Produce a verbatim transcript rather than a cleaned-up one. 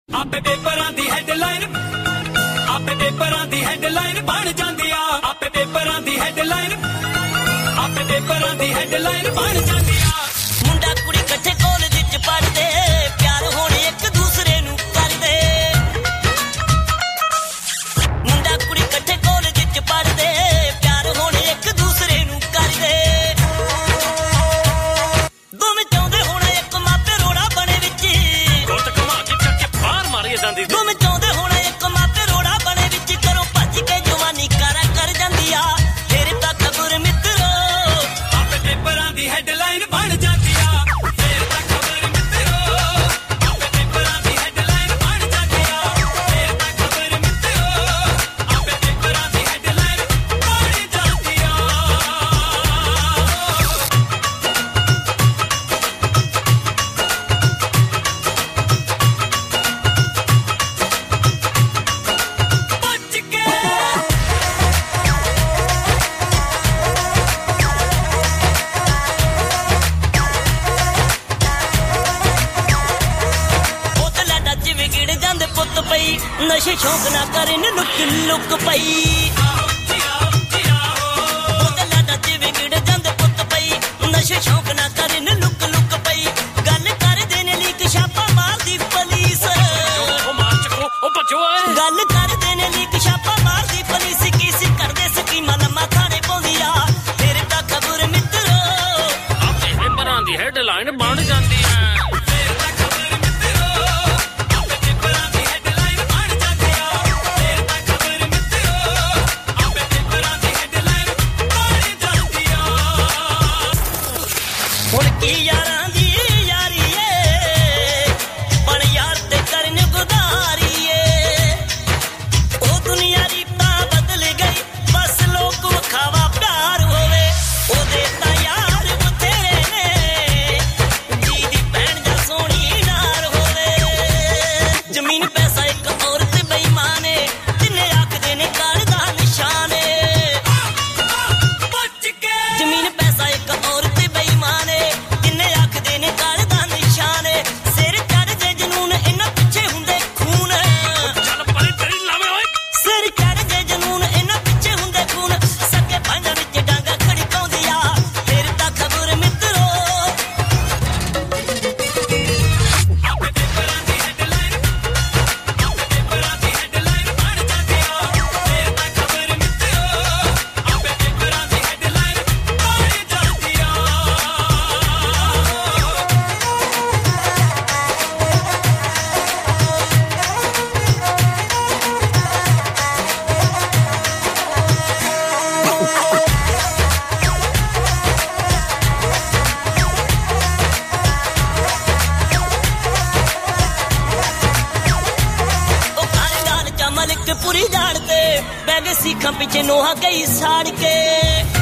ਆਪੇ ਪੇਪਰਾਂ ਦੀ ਹੈਡਲਾਈਨ ਆਪੇ ਪੇਪਰਾਂ ਦੀ ਹੈਡਲਾਈਨ ਬਣ ਜਾਂਦੀ ਆ ਆਪੇ ਪੇਪਰਾਂ ਦੀ ਹੈਡਲਾਈਨ ਆਪੇ ਪੇਪਰਾਂ ਦੀ ਹੈਡਲਾਈਨ ਬਣ ਜਾਂਦੀ ਆ ਮੁੰਡਾ ਕੁੜੀ ਇਕੱਠੇ ਕਾਲਜ ਵਿੱਚ ਪੜ੍ਹਦੇ ਪਿਆਰ ਹੋਣ ਇੱਕ ਦੂਸਰੇ ਨੂੰ ਕਰਦੇ ਮੁੰਡਾ ਕੁੜੀ ਇਕੱਠੇ ਕਾਲਜ ਵਿੱਚ ਪੜ੍ਹਦੇ ਪਿਆਰ ਹੋਣ ਇੱਕ ਦੂਸਰੇ ਨੂੰ ਕਰਦੇ ਦੋਵੇਂ ਚਾਹੁੰਦੇ ਹੋਣਾ ਇੱਕ ਮਾਪੇ ਰੋੜਾ ਬਣੇ ਵਿੱਚ ਗੁੱਟ ਘੁਮਾ ਕੇ ਚੱਕ ਕੇ ਬਾਹਰ ਮਾਰੀ ਜਾਂਦੀ ਦੋਵੇਂ ਚਾਹੁੰਦੇ ਹੋਣਾ ਇੱਕ ਮਾਪੇ ਰੋੜਾ ਬਣੇ ਵਿੱਚ ਕਰੋ ਭੱਜ ਕੇ ਜਵਾਨੀ ਕਾਰਾ ਕਰ ਜਾਂਦੀ ਆ ਫਿਰ ਤਾਂ ਖਬਰ ਮਿੱਤਰੋ ਆਪੇ ਪੇਪਰਾਂ ਦੀ ਹੈਡਲਾਈਨ ਬਣ ਜਾਂਦੀ ਆ ਫਿਰ ਤਾਂ ਖਬਰ ਮਿੱਤਰੋ ਆਪੇ ਪੇਪਰਾਂ ਦੀ ਹੈਡਲਾਈਨ ਬਣ ਜਾਂਦੀ ਆ ਫਿਰ ਤਾਂ ਖਬਰ ਮਿੱਤਰੋ ਆਪੇ ਪੇਪਰਾਂ ਦੀ ਹੈਡਲਾਈਨ ਬਣ ਜਾਂਦੀ ਆ ਭੱਜ ਕੇ ਉਹ ਤੇ ਲਾਡਾ ਚ ਵਿਗੜ ਜਾਂਦੇ ਪੁੱਤ ਪਈ ਨਸ਼ੇ ਸ਼ੌਂਕ ਨਾ ਕਰਨ ਲੁੱਕ ਲੁੱਕ ਪਈ ਉਹ ਤੇ ਲਾਡਾ ਚ ਵਿਗੜ ਜਾਂਦੇ ਪੁੱਤ ਪਈ ਨਸ਼ੇ ਸ਼ੌਂਕ ਨਾ ਕਰਨ ਲੁੱਕ ਲੁੱਕ ਪਈ ਗੱਲ ਕਰਦੇ ਨੇ ਲੀਕ ਛਾਪਾ ਮਾਰਦੀ ਪੁਲਿਸ ਉਹ ਮਾਰ ਚੱਕੋ ਉਹ ਭੱਜੋ ਓਏ ਗੱਲ ਕਰਦੇ ਨੇ ਲੀਕ ਛਾਪਾ ਮਾਰਦੀ ਪੁਲਿਸ ਕੀ ਸੀ ਕਰਦੇ ਸਕੀਮਾਂ ਲੰਮਾ ਥਾਣੇ ਪਾਉਂਦੀ ਆ ਫਿਰ ਤਾਂ ਖਬਰ ਮਿੱਤਰੋ ਆਪੇ ਪੇਪਰਾਂ ਦੀ ਹੈਡਲਾਈਨ ਬਣ ਜਾਂਦੀ ਆ ਫਿਰ ਤਾਂ ਖਬਰ ਮਿੱਤਰੋ ਆਪੇ ਪੇਪਰਾਂ ਦੀ ਹੈਡਲਾਈਨ ਬਣ ਜਾਂਦੀ ਆ ਫਿਰ ਤਾਂ ਖਬਰ ਮਿੱਤਰੋ ਆਪੇ ਪੇਪਰਾਂ ਦੀ ਹੈਡਲਾਈਨ ਬਣ ਜਾਂਦੀ ਆ ਹੁਣ ਕੀ ਯਾਰਾਂ ਦੀ ਯਾਰੀ ਏ ਬਣ ਯਾਰ ਤੇ ਕਰਨ ਗੁਜ਼ਾਰੀ ਏ ਉਹ ਦੁਨੀਆ ਦੀ ਤਾਂ ਬਦਲ ਗਈ ਬਸ ਲੋਕ ਵਿਖਾਵਾ ਪਿਆਰ ਹੋਵੇ ਉਹਦੇ ਤਾਂ ਯਾਰ ਬਥੇਰੇ ਨੇ ਜੀ ਦੀ ਭੈਣ ਜਾਂ ਸੋਹਣੀ ਨਾਰ ਹੋਵੇ ਜ਼ਮੀਨ ਪੈਸਾ ਇੱਕ ਔਰਤ ਬੇਈਮਾਨ ਏ ਜਿੰਨੇ ਆਖਦੇ ਨੇ ਘਰ ਦਾ ਨਿਸ਼ਾਨ ਏ ਭੱਜ ਕੇ ਜ਼ਮੀਨ ਪੈਸਾ ਇੱਕ ਔਰਤ ਬੇਈਮਾਨ ਏ ਜਿੰਨੇ ਆਖਦੇ ਨੇ ਘਰ ਦਾ ਨਿਸ਼ਾਨ ਏ ਸਿਰ ਚੜ੍ਹ ਜੇ ਜਨੂਨ ਇਹਨਾਂ ਪਿੱਛੇ ਹੁੰਦੇ ਖੂਨ ਚੱਲ ਪਰੇ ਤੇਰੀ ਲਾਵੇ ਓਏ ਸਿਰ ਚੜ੍ਹ ਜੇ ਜਨੂਨ ਇਹਨਾਂ ਪਿੱਛੇ ਹੁੰਦੇ ਖੂਨ ਸਕੇ ਭਾਂਜਾਂ ਵਿੱਚ ਡਾਂਗਾ ਖੜਕਾਉਂਦੀ ਆ ਫਿਰ ਤਾਂ ਖਬਰ ਮਿੱਤਰੋ ਆਪੇ ਪੇਪਰਾਂ ਦੀ ਹੈਡਲਾਈਨ ਆਪੇ ਪੇਪਰਾਂ ਦੀ ਹੈਡਲਾਈਨ ਬਣ ਜਾਂਦੀ ਆ ਫਿਰ ਤਾਂ ਖਬਰ ਮਿੱਤਰੋ ਆਪੇ ਪੇਪਰਾਂ ਦੀ ਹੈਡਲਾਈਨ ਬਣ ਜਾਂਦੀ ਆ ਉਹ ਕਾਲੇ ਗਾਲ ਚ ਮਲਿਕ ਪੂਰੀ ਜਾਣ ਤੇ ਬਹਿ ਗਏ ਸਿੱਖਾਂ ਪਿੱਛੇ ਨੋਹਾ ਗਈ ਸਾੜ ਕੇ